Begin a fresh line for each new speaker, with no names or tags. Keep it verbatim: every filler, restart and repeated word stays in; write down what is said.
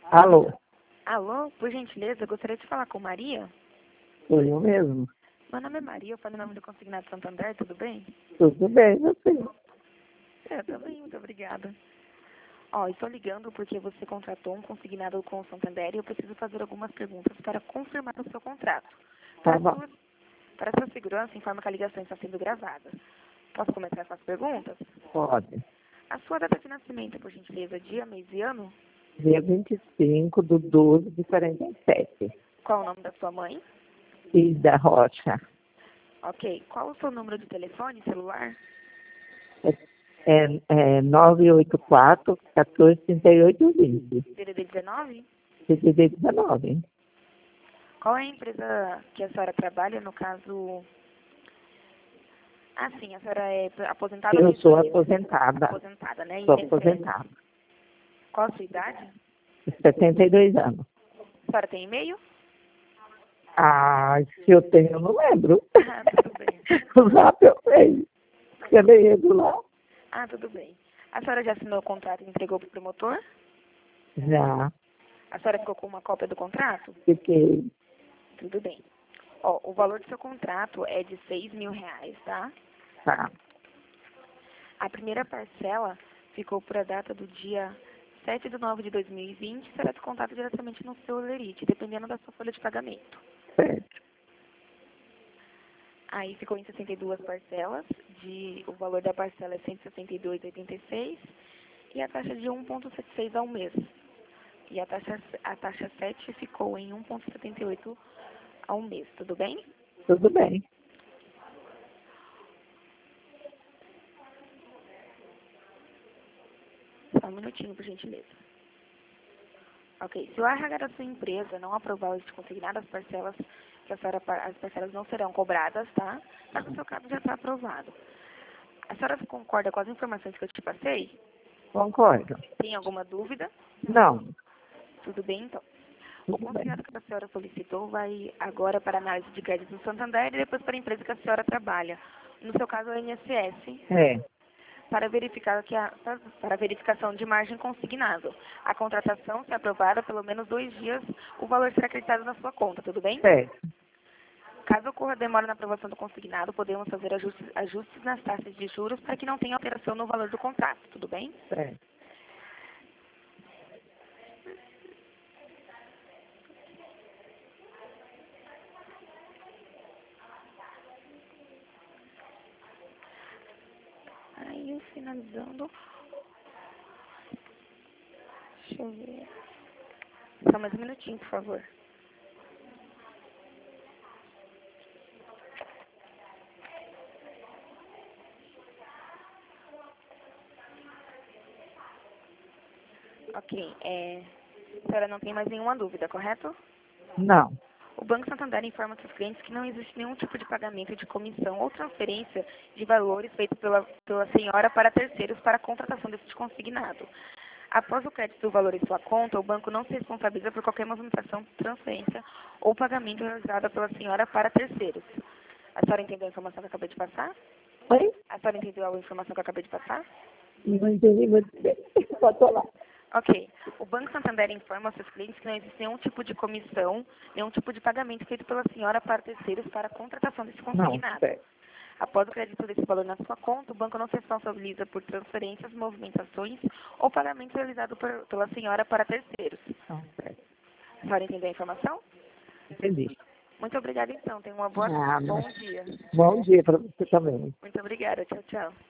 Alô,
Alô, por gentileza, eu gostaria de falar com Maria.
sou eu mesmo.
Meu nome é Maria, eu falo em nome do Consignado Santander, tudo bem?
Tudo bem, você?
É, também, muito obrigada. Ó, estou ligando porque você contratou um consignado com o Santander e eu preciso fazer algumas perguntas para confirmar o seu contrato.
Tá
Para
bom,
sua, para sua segurança, informa que a ligação está sendo gravada. Posso começar com as perguntas?
pode.
A sua data de nascimento, por gentileza, dia, mês e ano?
Dia vinte e cinco de doze de quarenta e sete.
Qual o nome da sua mãe?
Ida Rocha.
Ok. Qual o seu número de telefone, celular?
É, é, é nove oito quatro, um quatro, três oito, vinte.
D D D dezenove?
D D D dezenove.
Qual é a empresa que a senhora trabalha, no caso... Ah, sim, a senhora é aposentada ou
Eu sou
pensionista?
aposentada.
Aposentada, né?
Sou
I N S S.
aposentada.
Qual a sua idade?
setenta e dois anos.
A senhora tem e-mail?
Ah, se eu tenho, eu não lembro.
Ah, tudo bem.
O zap eu sei. Eu leio lá.
Ah, tudo bem. A senhora já assinou o contrato e entregou para o promotor?
Já
A senhora ficou com uma cópia do contrato?
fiquei.
Tudo bem. Ó, o valor do seu contrato é de seis mil reais, tá?
Tá,
A primeira parcela ficou por a data do dia sete de nove de dois mil e vinte e será descontado diretamente no seu lerite, dependendo da sua folha de pagamento.
certo.
Aí ficou em sessenta e duas parcelas, de, o valor da parcela é cento e sessenta e dois vírgula oitenta e seis e a taxa de um vírgula setenta e seis ao mês. E a taxa, a taxa sete ficou em um vírgula setenta e oito ao mês, tudo bem?
Tudo bem.
Só um minutinho, por gentileza. Ok, se o R H da sua empresa não aprovar o consignado, as parcelas, que a senhora, pa- as parcelas não serão cobradas, tá? Mas o seu caso já está aprovado. A senhora concorda com as informações que eu te passei?
Concordo.
Tem alguma dúvida?
Não,
Tudo bem, então. O
tudo bem.
consignado que a senhora solicitou vai agora para análise de crédito no Santander e depois para a empresa que a senhora trabalha. No seu caso, é o I N S S,
É,
para verificar que a, para verificação de margem consignado. A contratação, se aprovada, pelo menos dois dias, o valor será acreditado na sua conta, tudo bem?
certo.
Caso ocorra demora na aprovação do consignado, podemos fazer ajustes, ajustes nas taxas de juros para que não tenha alteração no valor do contrato, tudo bem?
Certo.
Aí, finalizando, deixa eu ver. Só mais um minutinho, por favor. Ok, é, a senhora não tem mais nenhuma dúvida, correto?
Não,
O Banco Santander informa seus clientes que não existe nenhum tipo de pagamento de comissão ou transferência de valores feito pela, pela senhora para terceiros para a contratação desse consignado. Após o crédito do valor em sua conta, o banco não se responsabiliza por qualquer movimentação, transferência ou pagamento realizada pela senhora para terceiros. A senhora entendeu a informação que eu acabei de passar?
oi?
A senhora entendeu a informação que eu acabei de passar?
Não entendi muito bem. Botou lá.
Ok. O Banco Santander informa aos seus clientes que não existe nenhum tipo de comissão, nenhum tipo de pagamento feito pela senhora para terceiros para a contratação desse
Não,
consignado.
certo.
Após o crédito desse valor na sua conta, o banco não se responsabiliza por transferências, movimentações ou pagamentos realizados por- pela senhora para terceiros.
Não, certo.
A senhora entendeu a informação?
Entendi.
Muito obrigada, então. Tenha uma boa,
Ah,
bom
mas
dia.
bom dia para você também.
Muito obrigada. Tchau, tchau.